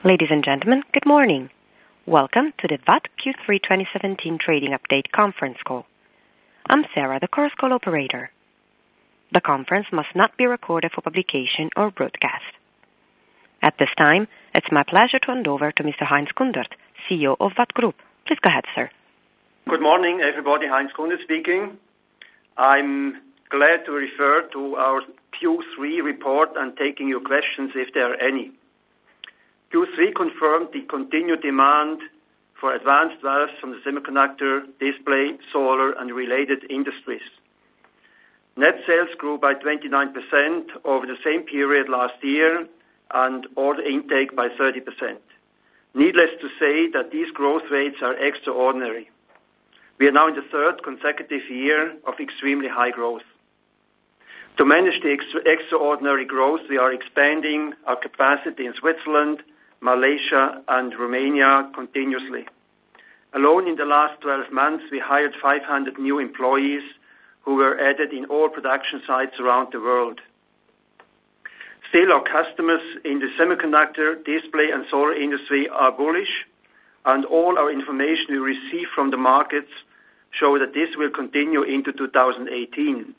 Ladies and gentlemen, good morning. Welcome to the VAT Q3 2017 Trading Update conference call. I'm Sarah, the Chorus Call operator. The conference must not be recorded for publication or broadcast. At this time, it's my pleasure to hand over to Mr. Heinz Kundert, CEO of VAT Group. Please go ahead, sir. Good morning, everybody. Heinz Kundert speaking. I'm glad to refer to our Q3 report and taking your questions if there are any. Q3 confirmed the continued demand for advanced valves from the semiconductor, display, solar, and related industries. Net sales grew by 29% over the same period last year and order intake by 30%. Needless to say that these growth rates are extraordinary. We are now in the third consecutive year of extremely high growth. To manage the extraordinary growth, we are expanding our capacity in Switzerland, Malaysia, and Romania continuously. Alone in the last 12 months, we hired 500 new employees who were added in all production sites around the world. Still, our customers in the semiconductor, display, and solar industry are bullish, and all our information we receive from the markets show that this will continue into 2018.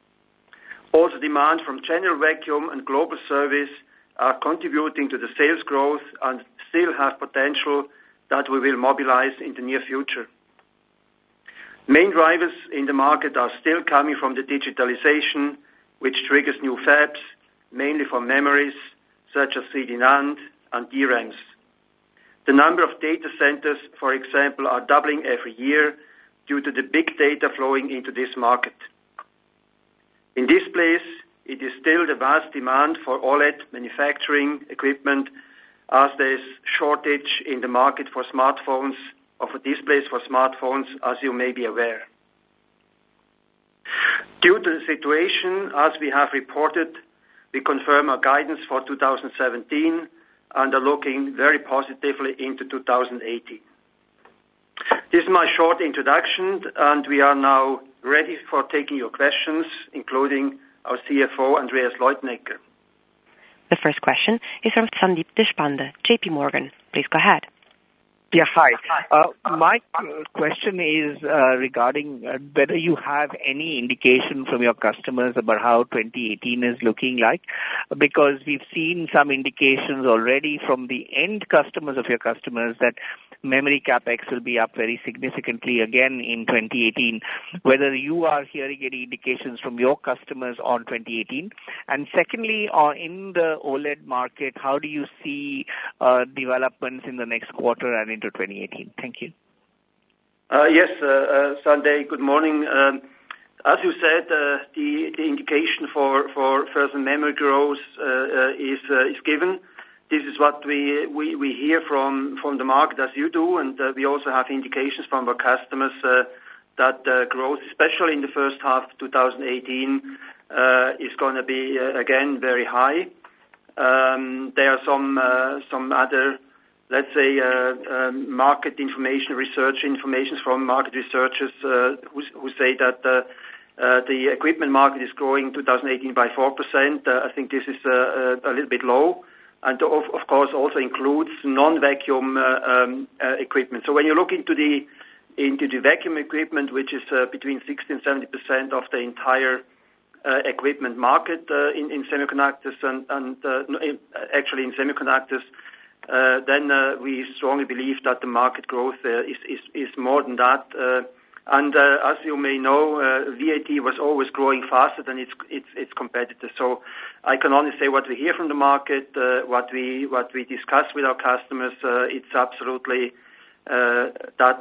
Also, demand from general vacuum and global service are contributing to the sales growth and still have potential that we will mobilize in the near future. Main drivers in the market are still coming from the digitalization, which triggers new fabs, mainly for memories such as 3D NAND and DRAMs. The number of data centers, for example, are doubling every year due to the big data flowing into this market. In displays, it is still the vast demand for OLED manufacturing equipment as there is shortage in the market for smartphones or for displays for smartphones, as you may be aware. Due to the situation, as we have reported, we confirm our guidance for 2017 and are looking very positively into 2018. This is my short introduction, and we are now ready for taking your questions, including our CFO, Andreas Leutenegger. The first question is from Sandeep Deshpande, JP Morgan. Please go ahead. Yeah, hi. My question is regarding whether you have any indication from your customers about how 2018 is looking like, because we've seen some indications already from the end customers of your customers that memory capex will be up very significantly again in 2018. Whether you are hearing any indications from your customers on 2018. And secondly, in the OLED market, how do you see developments in the next quarter and into 2018? Thank you. Yes, Sunday, good morning. As you said, the indication for further memory growth is given. This is what we hear from the market as you do, and we also have indications from our customers that growth, especially in the first half of 2018, is going to be again very high. There are some other, let's say, market information, research information from market researchers who say that the equipment market is growing 2018 by 4%. I think this is a little bit low, and of course also includes non-vacuum equipment. So when you look into the vacuum equipment, which is between 60 and 70% of the entire equipment market in semiconductors and actually in semiconductors, then we strongly believe that the market growth is more than that. And as you may know, VAT was always growing faster than its competitors. So I can only say what we hear from the market, what we discuss with our customers. It's absolutely that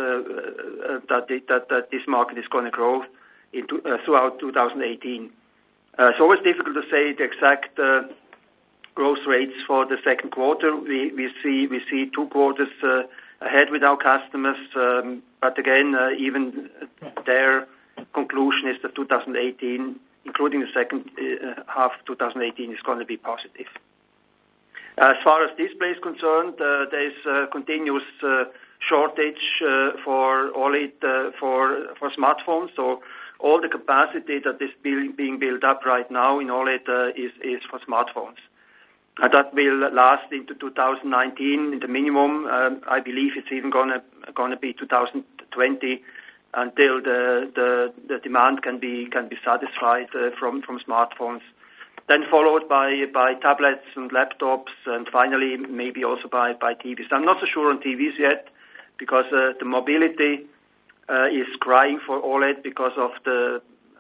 this market is going to grow throughout 2018. It's always difficult to say the exact growth rates for the second quarter. We see 2 quarters ahead with our customers, but again, even their conclusion is that 2018, including the second half of 2018, is going to be positive. As far as display is concerned, there is a continuous shortage for OLED for smartphones. So all the capacity that is being built up right now in OLED is for smartphones. That will last into 2019 in the minimum. I believe it's even gonna be 2020 until the demand can be satisfied from smartphones. Then followed by tablets and laptops, and finally maybe also by TVs. I'm not so sure on TVs yet, because the mobility is crying for OLED because of the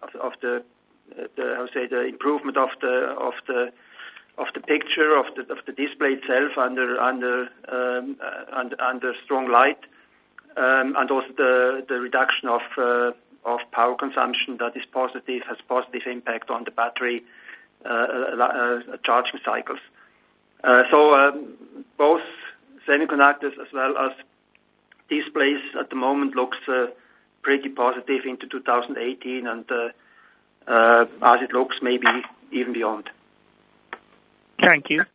improvement of the picture of the display itself under strong light, and also the reduction of power consumption that is positive, has positive impact on the battery charging cycles. So both semiconductors as well as displays at the moment looks pretty positive into 2018, and as it looks, maybe even beyond. Thank you.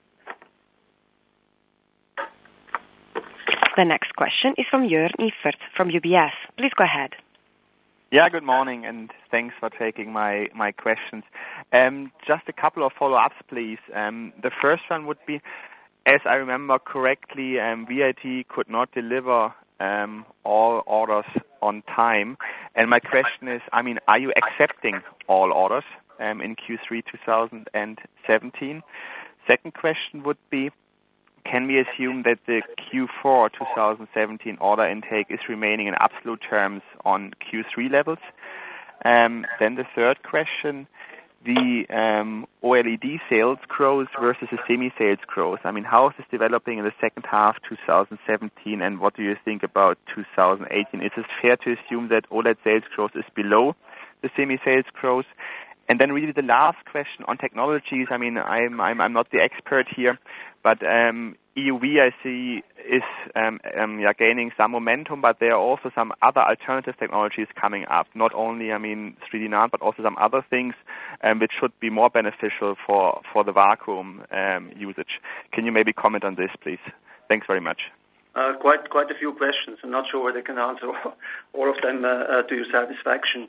The next question is from Jörn Iffert from UBS. Please go ahead. Yeah, good morning, and thanks for taking my questions. Just a couple of follow-ups, please. The first one would be, as I remember correctly, VAT could not deliver all orders on time. And my question is, are you accepting all orders in Q3 2017? Second question would be, can we assume that the Q4 2017 order intake is remaining in absolute terms on Q3 levels? Then the third question, the OLED sales growth versus the semi sales growth. How is this developing in the second half 2017, and what do you think about 2018? Is it fair to assume that OLED sales growth is below the semi sales growth? And then really the last question on technologies. I'm not the expert here, but EUV I see is gaining some momentum, but there are also some other alternative technologies coming up. Not only 3D NAND, but also some other things which should be more beneficial for the vacuum usage. Can you maybe comment on this, please? Thanks very much. Quite a few questions. I'm not sure whether I can answer all of them to your satisfaction.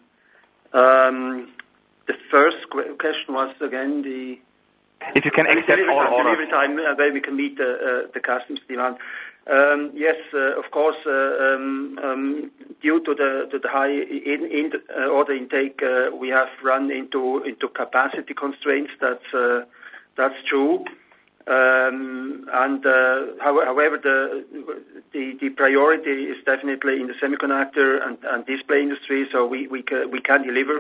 The first question was again if you can accept all orders. Delivery time where we can meet the customer's demand. Yes, of course. Due to the high order intake, we have run into capacity constraints. That's true. However, the priority is definitely in the semiconductor and display industry. So we can deliver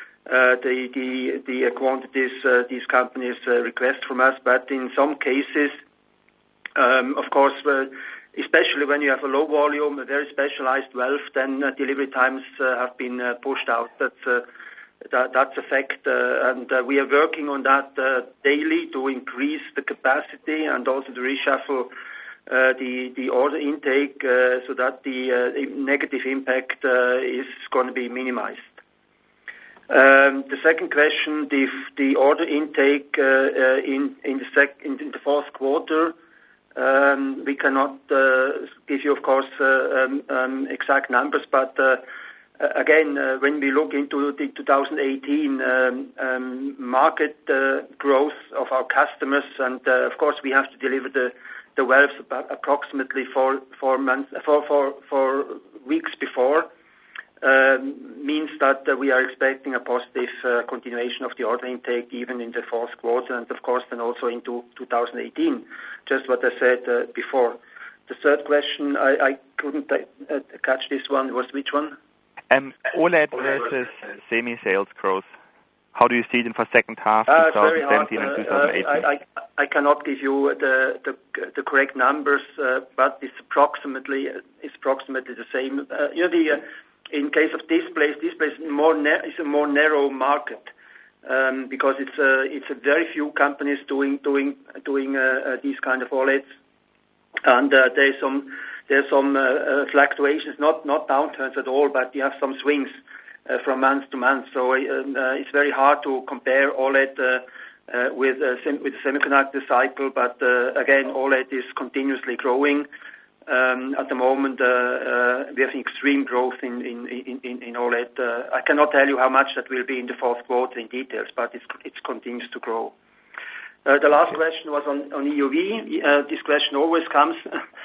the quantities these companies request from us, but in some cases, of course, especially when you have a low volume, a very specialized valve, then delivery times have been pushed out. That's a fact, and we are working on that daily to increase the capacity and also to reshuffle the order intake so that the negative impact is going to be minimized. The second question, the order intake in the fourth quarter, we cannot give you, of course, exact numbers, but again, when we look into the 2018 market growth of our customers, and of course we have to deliver the valves about approximately 4 weeks before. Means that we are expecting a positive continuation of the order intake even in the fourth quarter, and of course then also into 2018. Just what I said before. The third question, I couldn't catch this one. Was which one? OLED versus semi sales growth. How do you see it for second half 2017 and 2018? I cannot give you the correct numbers, but it's approximately the same. In case of displays is a more narrow market because it's a very few companies doing these kind of OLEDs, and there's some fluctuations, not downturns at all, but you have some swings from month to month. So it's very hard to compare OLED with the semiconductor cycle. But again, OLED is continuously growing. At the moment, we have extreme growth in OLED. I cannot tell you how much that will be in the fourth quarter in details, but it continues to grow. The last question was on EUV. This question always comes.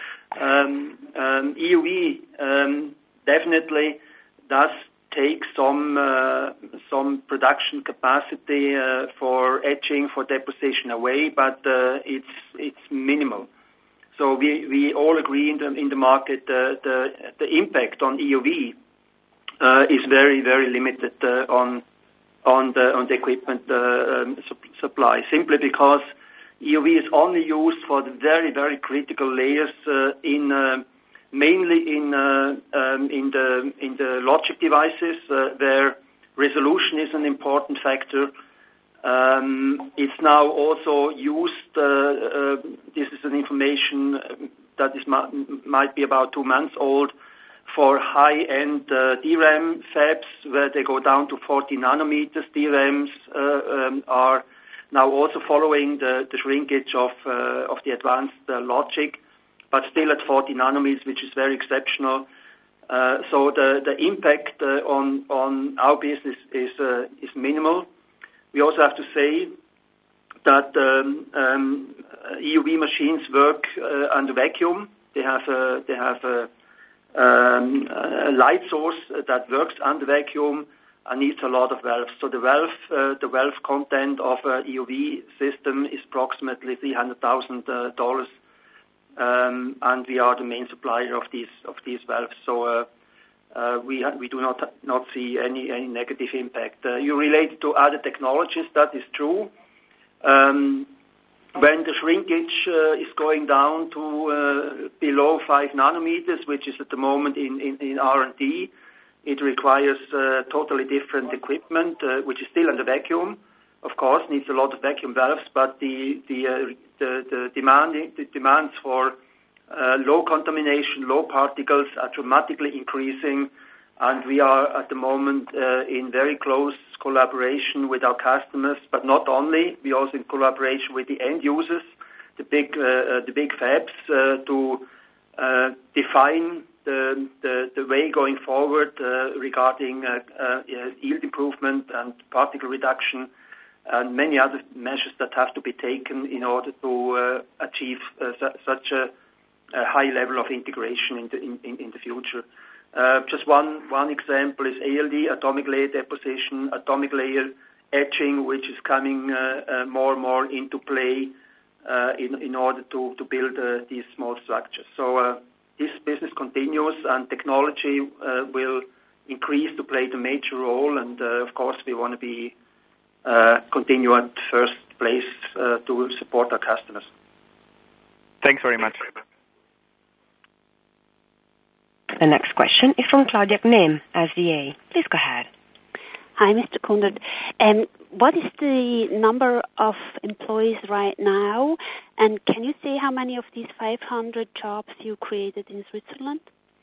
EUV definitely does take some production capacity for etching, for deposition away, but it's minimal. So we all agree in the market the impact on EUV is very, very limited on the equipment supply, simply because EUV is only used for the very, very critical layers mainly in the logic devices where resolution is an important factor. It's now also used. This is an information that might be about 2 months old, for high-end DRAM fabs, where they go down to 40 nanometers. DRAMs are now also following the shrinkage of the advanced logic, but still at 40 nanometers, which is very exceptional. So the impact on our business is minimal. We also have to say that EUV machines work under vacuum. They have a light source that works under vacuum and needs a lot of valves. So the valve content of a EUV system is approximately $300,000, and we are the main supplier of these valves. So we do not see any negative impact. You relate to other technologies. That is true. When the shrinkage is going down to below 5 nanometers, which is at the moment in R&D, it requires totally different equipment, which is still under vacuum. Of course, needs a lot of vacuum valves, but the demands for low contamination, low particles are dramatically increasing, and we are at the moment in very close collaboration with our customers, but not only, we also in collaboration with the end users, the big fabs, to define the way going forward regarding yield improvement and particle reduction and many other measures that have to be taken in order to achieve such a high level of integration in the future. Just one example is ALD, atomic layer deposition, atomic layer etching, which is coming more and more into play in order to build these small structures. So this business continues, and technology will increase to play the major role. And of course, we want to be continue at first place to support our customers. Thanks very much. The next question is from Claudia Gnehm, SDA. Please go ahead. Hi, Mr. Kundert. What is the number of employees right now? And can you say how many of these 500 jobs you created in Switzerland?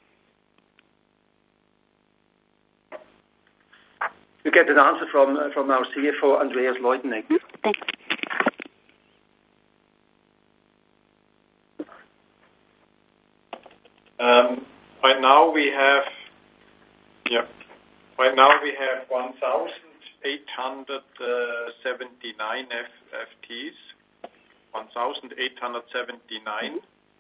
You get an answer from our CFO, Andreas Leutenegger. Thanks. Right now we have 1,879 FTEs. 1,879,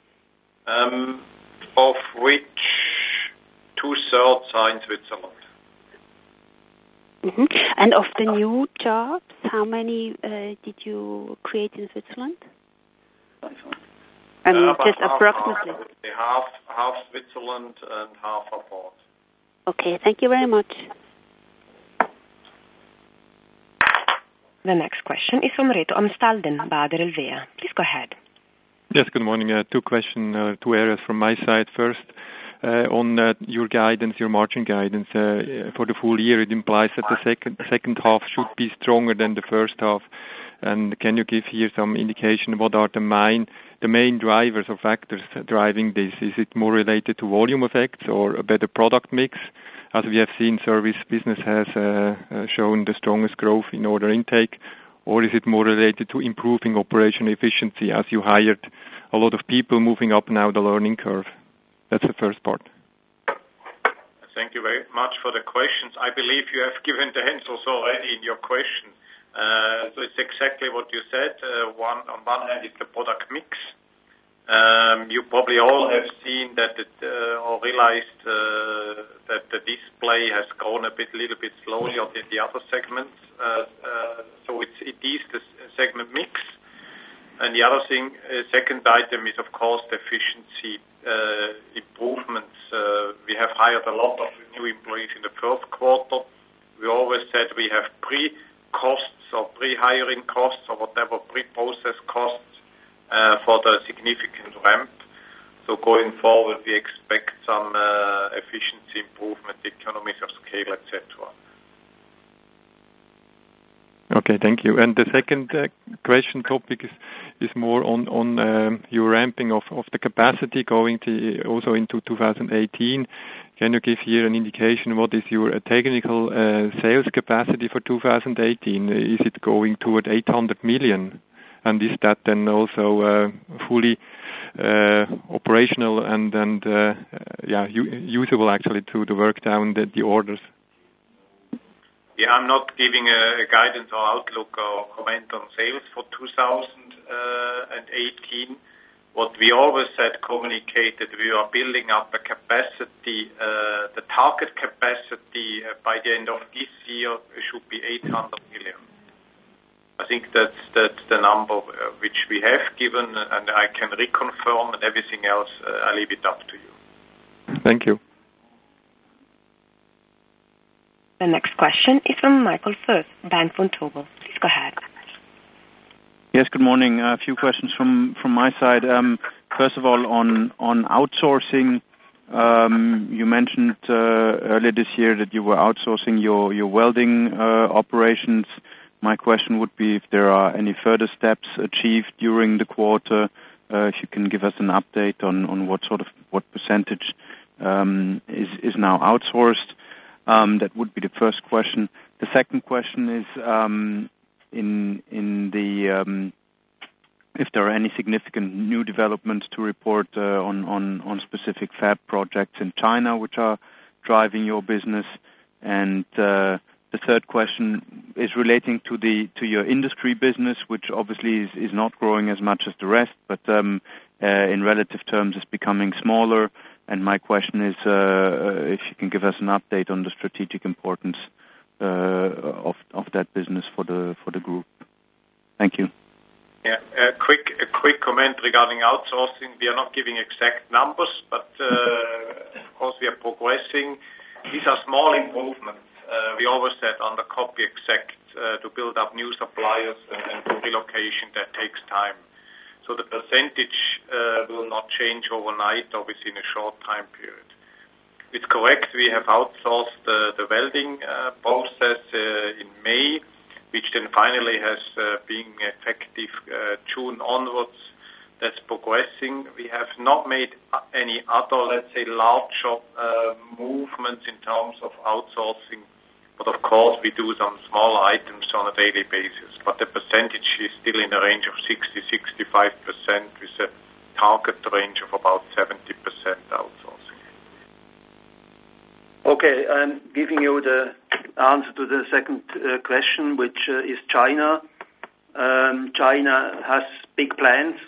of which 2/3 are in Switzerland. Mm-hmm. And of the new jobs, how many did you create in Switzerland? I mean, just approximately. Half Switzerland and half abroad. Okay, thank you very much. The next question is from Reto Amstalden, Baader Helvea. Please go ahead. Yes, good morning. Two areas from my side. First, on your guidance, your margin guidance for the full year, it implies that the second half should be stronger than the first half. And can you give here some indication what are the main drivers or factors driving this? Is it more related to volume effects or a better product mix? As we have seen, service business has shown the strongest growth in order intake, or is it more related to improving operational efficiency as you hired a lot of people moving up now the learning curve? That's the first part. Thank you very much for the questions. I believe you have given the answers already in your question. So it's exactly what you said. On one hand, it's the product mix. You probably all have seen that or realized that the display has grown a little bit slowly than the other segments. So it is the segment mix. And the other thing, second item is, of course, the efficiency improvements. We have hired a lot of new employees in the first quarter. We always said we have pre-costs or pre-hiring costs or whatever, pre-process costs for the significant ramp. So going forward, we expect some efficiency improvement, economies of scale, etc. Okay, thank you. And the second question topic is more on your ramping of the capacity going to also into 2018. Can you give here an indication what is your technical sales capacity for 2018? Is it going toward 800 million? And is that then also fully operational and usable actually to work down the orders? Yeah, I'm not giving a guidance or outlook or comment on sales for 2018. What we always said, communicated, we are building up a capacity, the target capacity by the end of this year should be 800 million. I think that's the number which we have given, and I can reconfirm, and everything else I leave it up to you. Thank you. The next question is from Michael Foeth, Bank Vontobel. Please go ahead. Yes, good morning. A few questions from my side. First of all, on outsourcing, you mentioned earlier this year that you were outsourcing your welding operations. My question would be if there are any further steps achieved during the quarter. If you can give us an update on what percentage is now outsourced. That would be the first question. The second question is if there are any significant new developments to report on specific fab projects in China which are driving your business. And the third question is relating to your industry business, which obviously is not growing as much as the rest, but in relative terms is becoming smaller. And my question is if you can give us an update on the strategic importance of that business for the group. Thank you. Yeah, a quick comment regarding outsourcing. We are not giving exact numbers, but of course we are progressing. These are small improvements. We always said on the copy exact to build up new suppliers and do relocation that takes time. So the percentage will not change overnight or within a short time period. It's correct, we have outsourced the welding process in May, which then finally has been effective June onwards. That's progressing. We have not made any other, let's say, larger movements in terms of outsourcing. But of course, we do some small items on a daily basis. But the percentage is still in the range of 60-65%, with a target range of about 70% outsourcing. Okay, I'm giving you the answer to the second question, which is China. China has big plans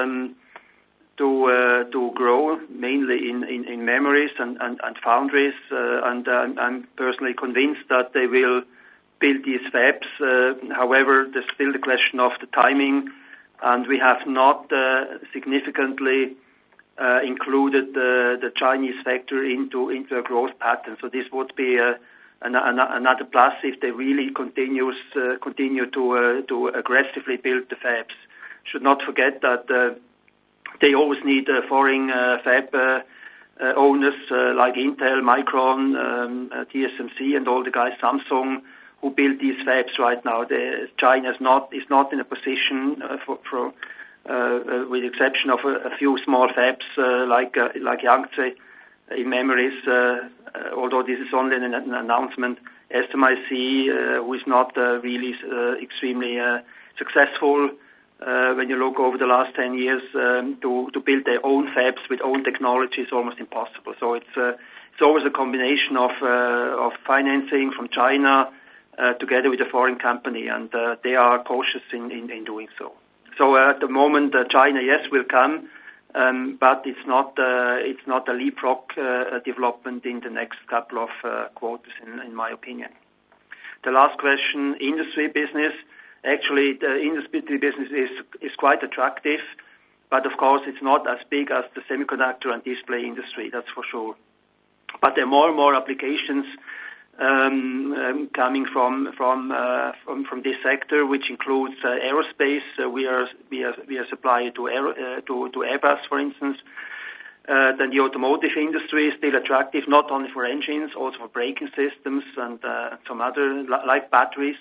to grow, mainly in memories and foundries, and I'm personally convinced that they will build these fabs. However, there's still the question of the timing, and we have not significantly included the Chinese factor into a growth pattern. So this would be another plus if they really continue to aggressively build the fabs. Should not forget that they always need foreign fab owners like Intel, Micron, TSMC, and all the guys, Samsung, who build these fabs right now. China is not in a position with the exception of a few small fabs like Yangtze in memories. Although this is only an announcement, SMIC, who is not really extremely successful. When you look over the last 10 years, to build their own fabs with own technology is almost impossible. So it's always a combination of financing from China, together with a foreign company, and they are cautious in doing so. So at the moment, China, yes, will come, but it's not a leapfrog development in the next couple of quarters, in my opinion. The last question, industry business. Actually, the industry business is quite attractive, but of course it's not as big as the semiconductor and display industry, that's for sure. But there are more and more applications coming from this sector, which includes aerospace. We are a supplier to Airbus, for instance. Then the automotive industry is still attractive, not only for engines, also for braking systems and some other like batteries.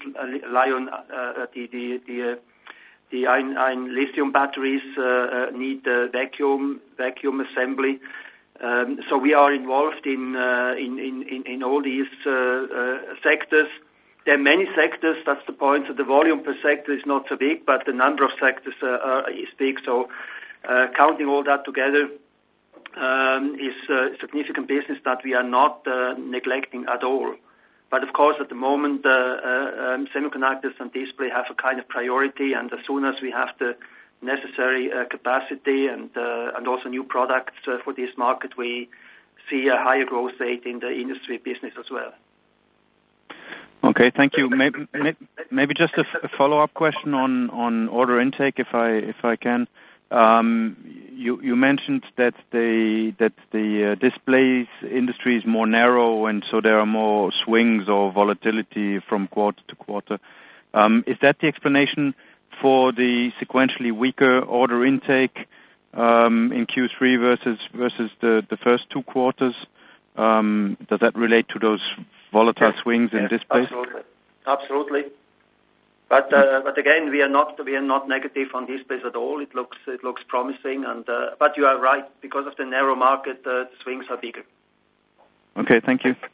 The ion lithium batteries need vacuum assembly. So we are involved in all these sectors. There are many sectors. That's the point. So the volume per sector is not so big, but the number of sectors is big. So counting all that together is a significant business that we are not neglecting at all. But of course, at the moment, semiconductors and display have a kind of priority, and as soon as we have the necessary capacity and also new products for this market, we see a higher growth rate in the industry business as well. Okay, thank you. Maybe just a follow-up question on order intake, if I can. You mentioned that the displays industry is more narrow, and so there are more swings or volatility from quarter to quarter. Is that the explanation for the sequentially weaker order intake in Q3 versus the first two quarters? Does that relate to those volatile swings in displays? Absolutely. But again, we are not negative on displays at all. It looks promising, and but you are right, because of the narrow market, the swings are bigger. Okay, thank you.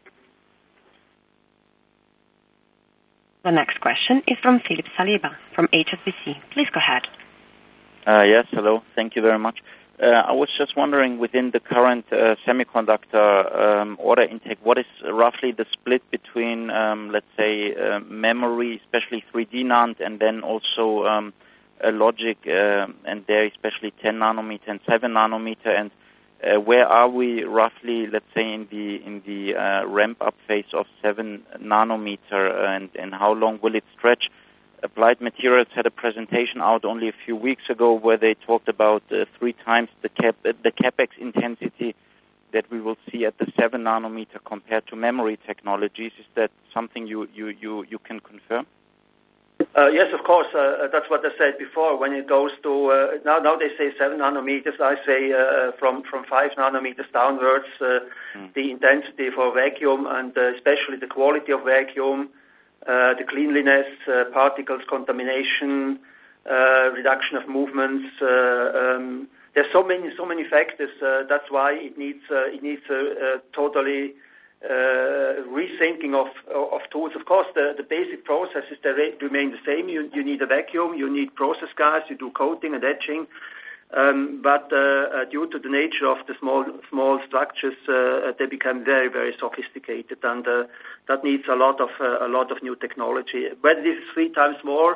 The next question is from Philip Saliba from HSBC. Please go ahead. Yes, hello. Thank you very much. I was just wondering, within the current semiconductor order intake, what is roughly the split between, let's say, memory, especially 3D NAND, and then also logic, and there especially 10 nanometer and 7 nanometer, and where are we roughly, let's say, in the ramp-up phase of 7 nanometer, and how long will it stretch? Applied Materials had a presentation out only a few weeks ago where they talked about 3 times the capex intensity that we will see at the 7 nanometer compared to memory technologies. Is that something you can confirm? Yes, of course. That's what I said before. When it goes to now they say 7 nanometers. I say from 5 nanometers downwards, the intensity for vacuum and especially the quality of vacuum, the cleanliness, particles, contamination, reduction of movements. There's so many factors. That's why it needs a totally rethinking of tools. Of course, the basic processes remain the same. You need a vacuum, you need process gas, you do coating and etching. But due to the nature of the small structures, they become very, very sophisticated, and that needs a lot of new technology. Whether this is 3 times more,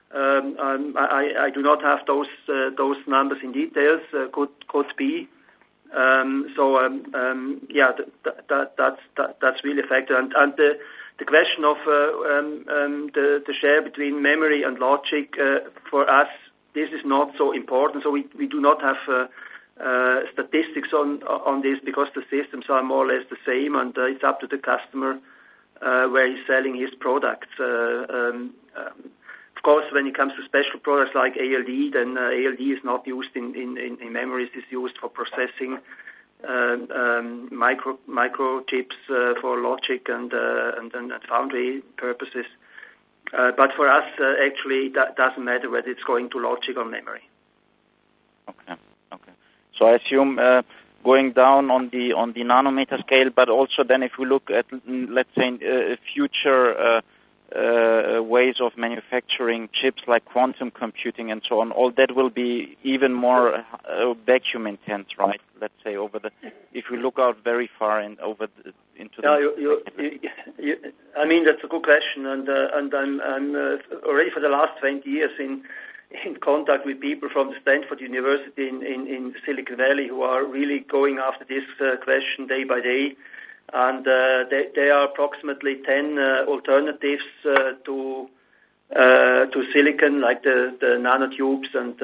I do not have those numbers in details. Could be. Yeah, that's really a factor. And the question of the share between memory and logic for us, this is not so important. So we do not have statistics on this, because the systems are more or less the same, and it's up to the customer where he's selling his products. Of course, when it comes to special products like ALD, then ALD is not used in memories. It's used for processing microchips for logic and foundry purposes. But for us, actually, that doesn't matter whether it's going to logic or memory. Okay. So I assume going down on the nanometer scale, but also then if we look at, let's say, future ways of manufacturing chips like quantum computing and so on, all that will be even more vacuum intense, right? Let's say if we look out very far into to the I mean, that's a good question, and I'm already for the last 20 years in contact with people from the Stanford University in Silicon Valley who are really going after this question day by day, and there are approximately 10 alternatives to silicon, like the nanotubes and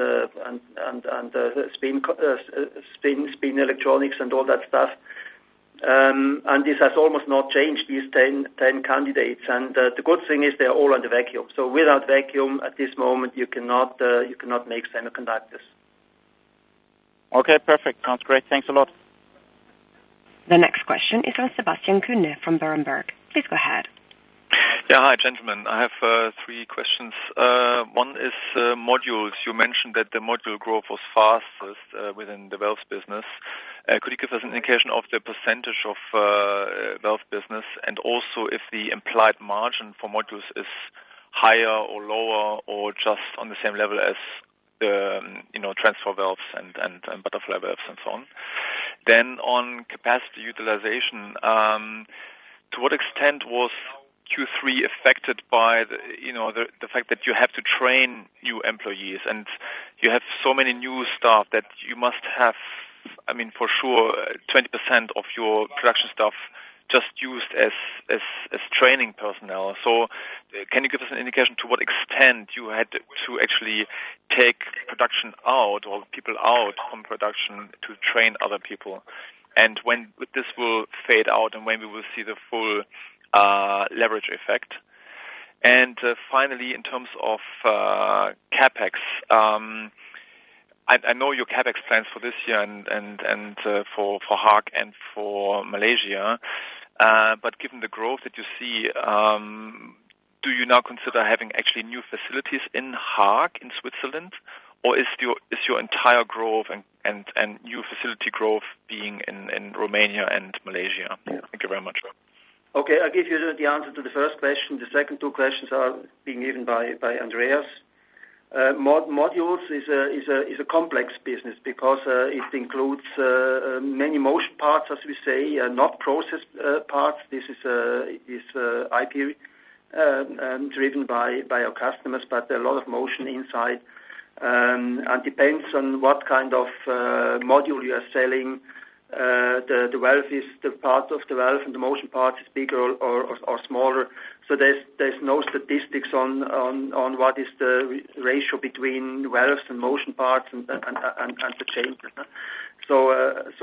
spin electronics and all that stuff. And this has almost not changed, these 10 candidates. And the good thing is they're all under vacuum. So without vacuum, at this moment, you cannot make semiconductors. Okay, perfect. Sounds great. Thanks a lot. The next question is from Sebastian Kuenne from Berenberg. Please go ahead. Yeah, hi, gentlemen. I have 3 questions. One is modules. You mentioned that the module growth was fastest within the valves business. Could you give us an indication of the percentage of valve business, and also if the implied margin for modules is higher or lower, or just on the same level as the transfer valves and butterfly valves and so on? Then on capacity utilization, to what extent was Q3 affected by the fact that you have to train new employees and you have so many new staff that you must have, I mean, for sure, 20% of your production staff just used as training personnel. So can you give us an indication to what extent you had to actually take production out or people out from production to train other people, and when this will fade out and when we will see the full leverage effect? And finally, in terms of capex, I know your capex plans for this year and for Haag and for Malaysia, but given the growth that you see, do you now consider having actually new facilities in Haag in Switzerland, or is your entire growth and new facility growth being in Romania and Malaysia? Thank you very much. Okay, I'll give you the answer to the first question. The second 2 questions are being given by Andreas. Modules is a complex business because it includes many motion parts, as we say, not process parts. This is IP driven by our customers, but a lot of motion inside, and depends on what kind of module you are selling. The valve is the part of the valve, and the motion part is bigger or smaller. So there's no statistics on what is the ratio between valves and motion parts and the changes. So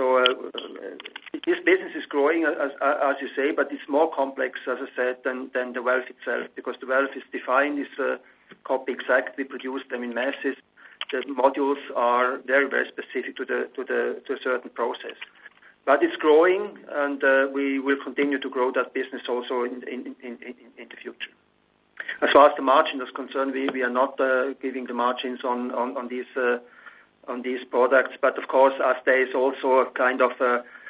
this business is growing as you say, but it's more complex, as I said, than the valve itself, because the valve is defined, is copy exact. We produce them in masses. The modules are very, very specific to a certain process. But it's growing, and we will continue to grow that business also in the future. As far as the margin is concerned, we are not giving the margins on these products. But of course, as there is also a kind of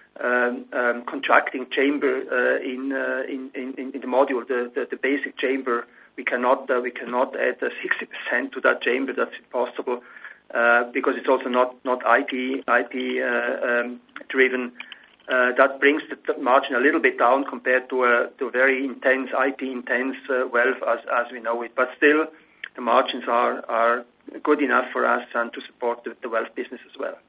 contracting chamber in the module, the basic chamber, we cannot add 60% to that chamber. That's impossible. Because it's also not IP driven. That brings the margin a little bit down compared to a very intense IP intense valve as we know it. But still, the margins are good enough for us and to support the valve business as well.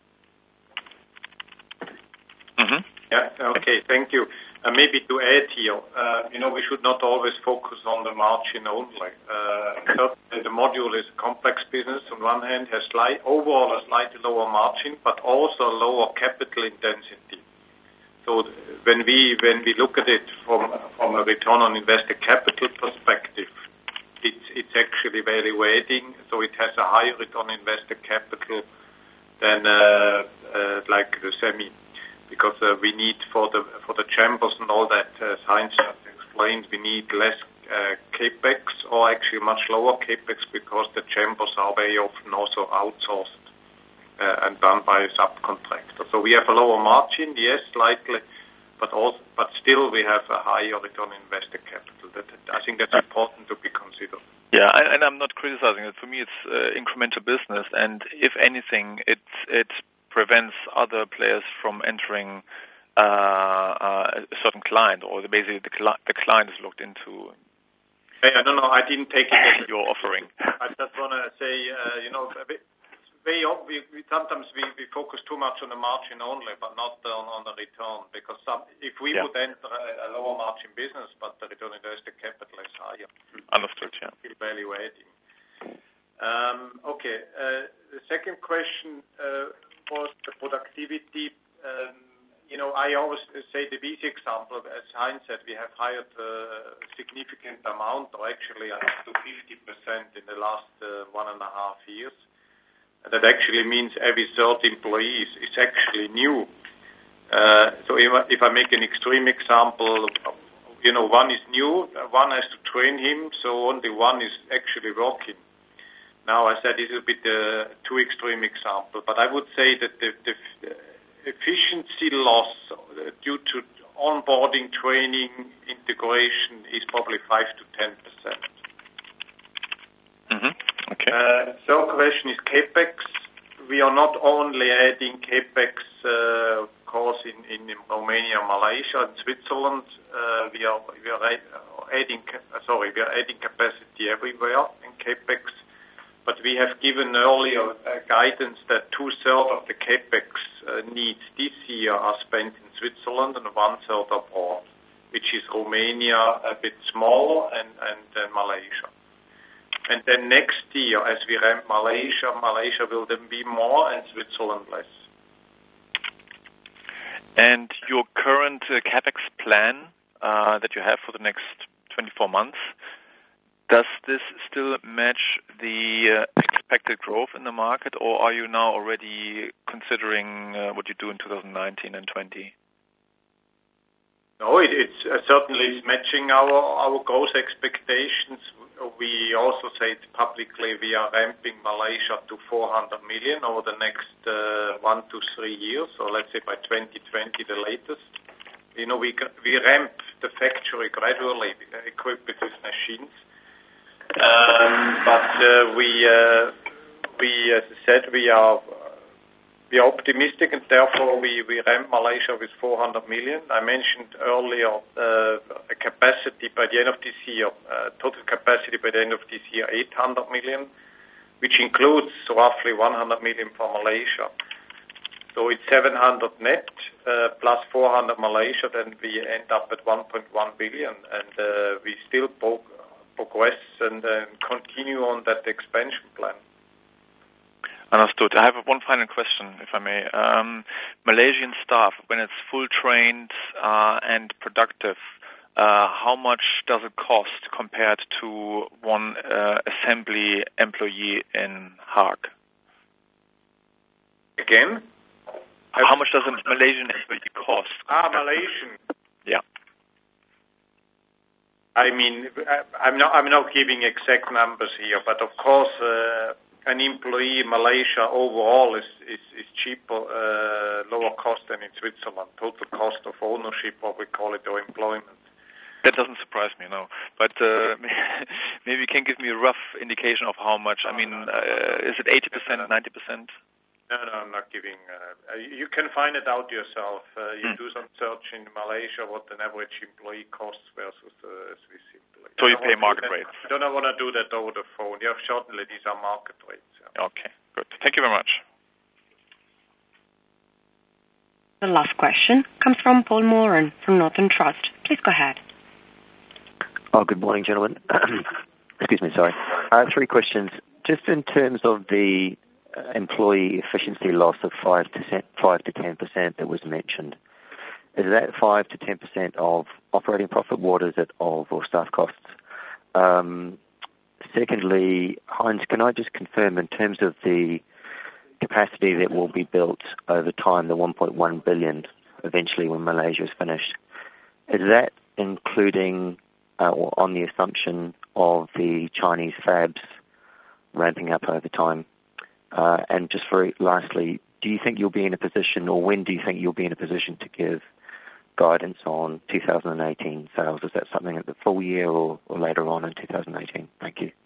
Mm-hmm. Yeah. Okay. Thank you. Maybe to add here, we should not always focus on the margin only. Certainly the module is a complex business. On one hand, has overall a slightly lower margin, but also lower capital intensity. So when we look at it from a return on invested capital perspective, it's actually evaluating. So it has a higher return on invested capital than like the semi. Because we need for the chambers and all that, Heinz has explained, we need less capex, or actually much lower capex, because the chambers are very often also outsourced and done by a subcontractor. So we have a lower margin, yes, slightly, but still we have a higher return on invested capital. I think that's important to be considered. Yeah, and I'm not criticizing it. For me, it's incremental business, and if anything, it prevents other players from entering a certain client, or basically the client is looked into? No, I didn't take it as your offering. I just want to say, sometimes we focus too much on the margin only, but not on the return. Because if we would enter a lower margin business, but the return on invested capital is higher. Understood. Yeah. Still value adding. Okay. The second question was the productivity. I always say the easy example, as Heinz said, we have hired a significant amount, or actually up to 50% in the last 1.5 years. And that actually means every third employee is actually new. So if I make an extreme example, one is new, one has to train him, so only one is actually working. Now, I said this is a bit too extreme example, but I would say that the efficiency loss due to onboarding, training, integration is probably 5 to 10%. Mm-hmm. Okay. Third question is CapEx. We are not only adding CapEx, of course, in Romania, Malaysia, and Switzerland. We are adding capacity everywhere in CapEx. But we have given earlier guidance that 2/3 of the CapEx needs this year are spent in Switzerland and 1/3 abroad, which is Romania a bit smaller and Malaysia. And then next year, as we ramp Malaysia will then be more and Switzerland less. And your current CapEx plan that you have for the next 24 months, does this still match the expected growth in the market, or are you now already considering what you do in 2019 and 20? No, it's certainly matching our growth expectations. We also said publicly we are ramping Malaysia to 400 million over the next 1 to 3 years, or let's say by 2020 the latest. We ramp the factory gradually, equipped with these machines. But we, as I said, we are optimistic, and therefore we ramp Malaysia with 400 million. I mentioned earlier a capacity by the end of this year, total capacity by the end of this year, 800 million, which includes roughly 100 million for Malaysia. So it's 700 net plus 400 Malaysia, then we end up at 1.1 billion, and we still progress and continue on that expansion plan. Understood. I have one final question, if I may. Malaysian staff, when it's full trained and productive, how much does it cost compared to one assembly employee in Haag? Again? How much does a Malaysian employee cost? Malaysian. Yeah. I mean, I'm not giving exact numbers here, but of course, an employee in Malaysia overall is cheaper, lower cost than in Switzerland. Total cost of ownership, what we call it, or employment. That doesn't surprise me, no. But maybe you can give me a rough indication of how much. I mean, is it 80%, 90%? No, I'm not giving. You can find it out yourself. You do some search in Malaysia what an average employee costs versus a Swiss employee. So you pay market rates? I don't want to do that over the phone. Yeah, certainly these are market rates. Yeah. Okay, good. Thank you very much. The last question comes from Paul Moran from Northern Trust. Please go ahead. Oh, good morning, gentlemen. Excuse me, sorry. I have 3 questions. Just in terms of the employee efficiency loss of 5 to 10% that was mentioned, is that 5 to 10% of operating profit? What is it of or staff costs? Secondly, Heinz, can I just confirm in terms of the capacity that will be built over time, the 1.1 billion eventually when Malaysia is finished, is that including or on the assumption of the Chinese fabs ramping up over time? And just very lastly, do you think you'll be in a position, or when do you think you'll be in a position to give guidance on 2018 sales? Is that something at the full year or later on in 2018? Thank you.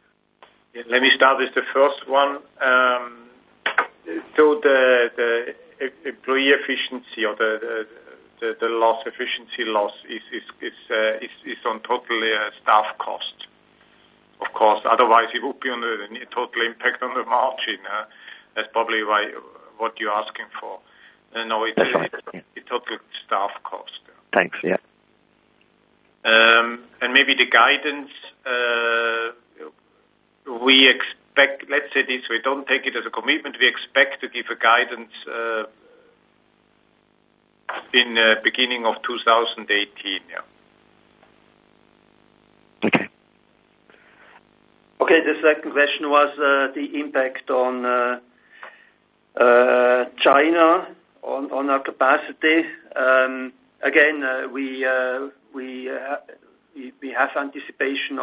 Let me start with the first one. So the employee efficiency or the loss efficiency loss is on total staff cost. Of course, otherwise it would be on the total impact on the margin. That's probably what you're asking for. No, it's total staff cost. Thanks. Yeah. And maybe the guidance we expect. Let's say this: we don't take it as a commitment. We expect to give a guidance in beginning of 2018. Yeah. Okay. Okay. The second question was the impact on China on our capacity. Again, we have anticipation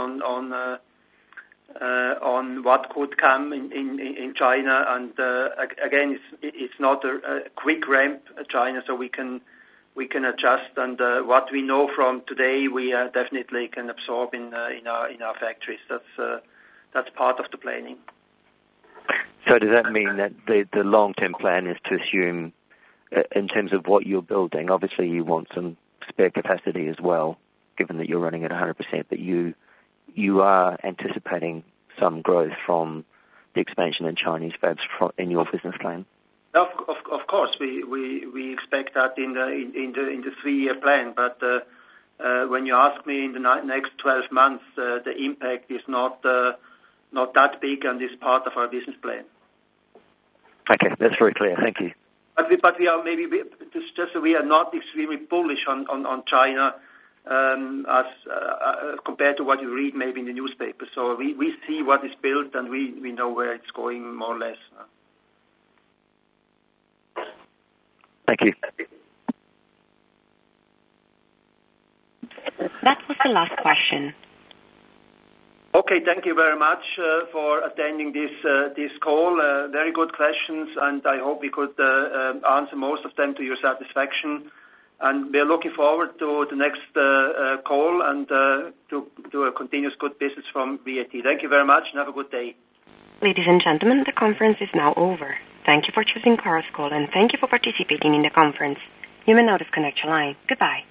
on what could come in China, and again, it's not a quick ramp China, so we can adjust. And what we know from today, we definitely can absorb in our factories. That's part of the planning. So does that mean that the long-term plan is to assume, in terms of what you're building, obviously you want some spare capacity as well, given that you're running at 100%, but you are anticipating some growth from the expansion in Chinese fabs in your business plan? Of course, we expect that in the 3-year plan. But when you ask me in the next 12 months, the impact is not that big, and is part of our business plan. Okay, that's very clear. Thank you. But we are we are not extremely bullish on China as compared to what you read maybe in the newspaper. So we see what is built, and we know where it's going more or less. Thank you. That was the last question. Okay, thank you very much for attending this call. Very good questions, and I hope we could answer most of them to your satisfaction. And we're looking forward to the next call and to a continuous good business from VAT. Thank you very much, and have a good day. Ladies and gentlemen, the conference is now over. Thank you for choosing Chorus Call, and thank you for participating in the conference. You may now disconnect your line. Goodbye.